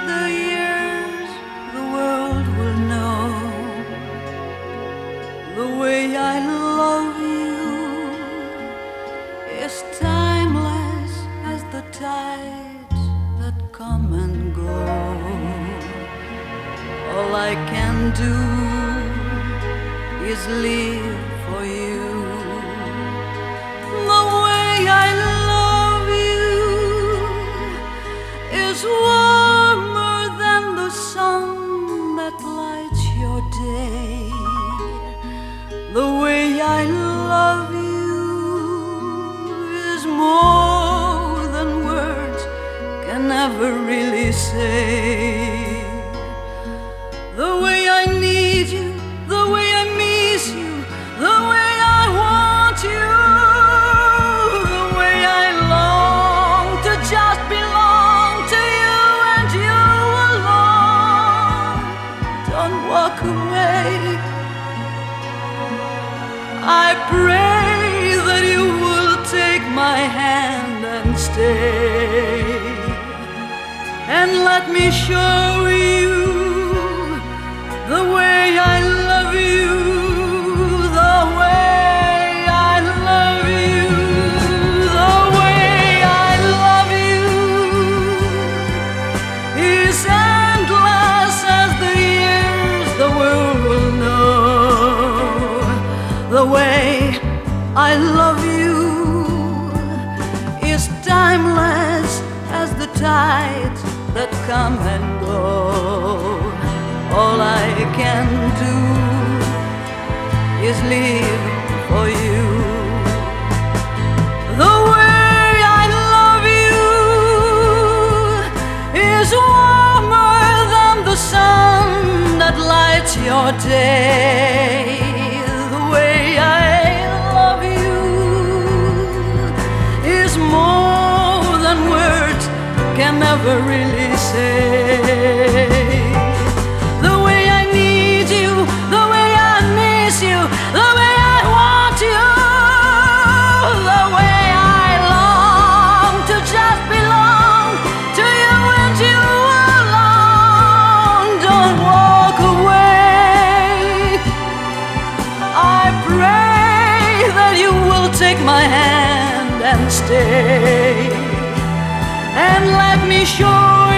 the years, the world will know the way I love you is timeless as the tides that come and go. All I can do is live for you. The way I love you is warmer than the sun that lights your day. The way I love you is more than words can ever really say. The way I need you, the way I miss you, the way I want you, the way I long to just belong to you and you alone. Don't walk away. I pray that you will take my hand and stay, and let me show you the way I love you, the way I love you, the way I love you is endless as the years, the world will know. The way I love you is timeless as the tides that come and go. All I can do is live for you. The way I love you is warmer than the sun that lights your day. The way I love you is more than words can never really say. The way I need you, the way I miss you, the way I want you, the way I long to just belong to you and you alone. Don't walk away. I pray that you will take my hand and stay, and let me show